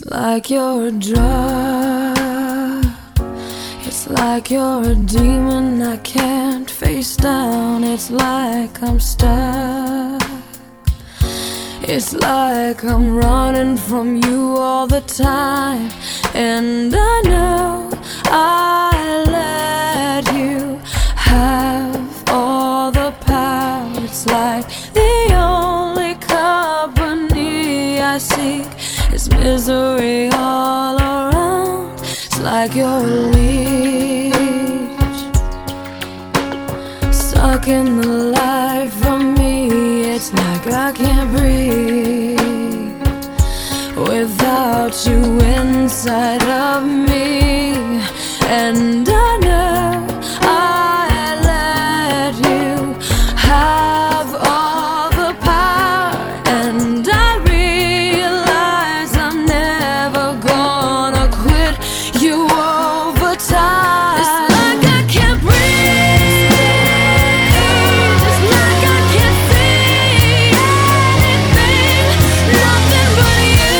like you're a drug. It's like you're a demon I can't face down. It's like I'm stuck. It's like I'm running from you all the time. And I know I let you have all the power. It's like the only company I seek is misery all around. It's like you're a leech, stuck in the life of me. It's like I can't breathe without you inside of me. And I know I let you have all the power. And I realize I'm never gonna quit you over time. It's like I can't breathe. It's like I can't see anything, nothing but you.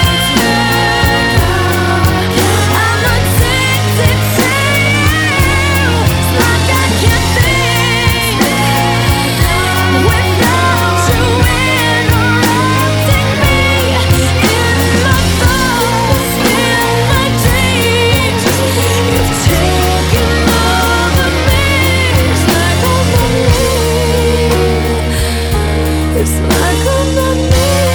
I'm addicted to you. It's like I can't think without you interrupting me in my thoughts, in my dreams. You've taken over me. It's like I'm not me. It's like I'm not me.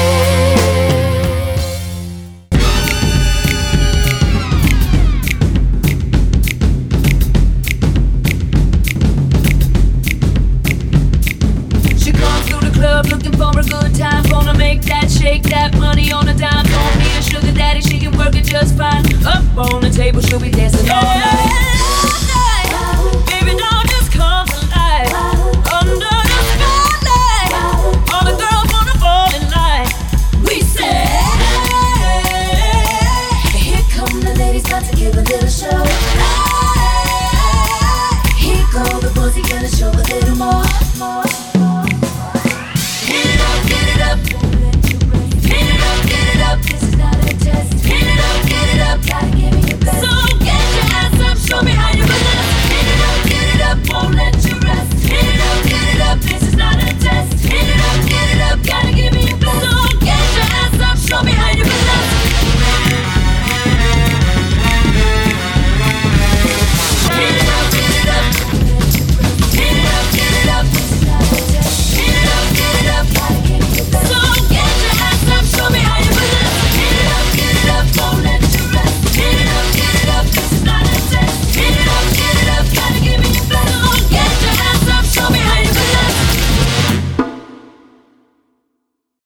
She comes through the club looking for a good time. Gonna make that shake, that money on a dime. Don't be a sugar daddy, she can work it just fine. Up on the table, she'll be dancing all night.